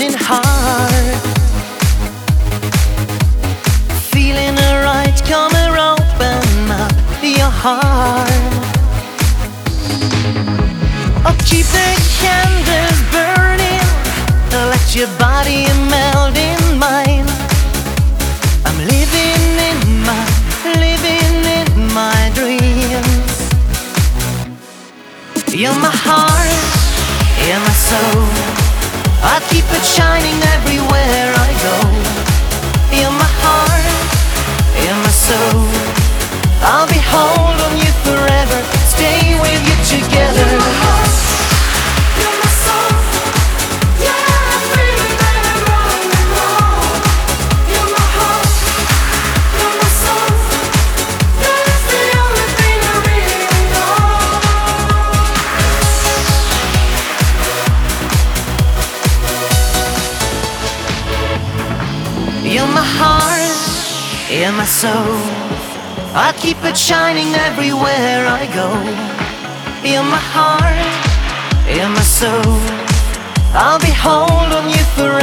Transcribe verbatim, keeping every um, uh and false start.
beating heart. Feeling alright, come and open up your heart. Oh, keep the candles burning, let your body melt in mine. I'm living in my, living in my dreams. You're my heart, you're my soul. I'll keep it shining everywhere I go. You're my heart, you're my soul. I'll be holding you forever, stay with you together. You're my heart, you're my soul. Yeah, I'm feeling that I'm wrong and wrong. You're my heart, you're my soul. That's the only thing I really know. You're my heart, you're my soul. I'll keep it shining everywhere I go. You're my heart, you're my soul. I'll be holding you forever.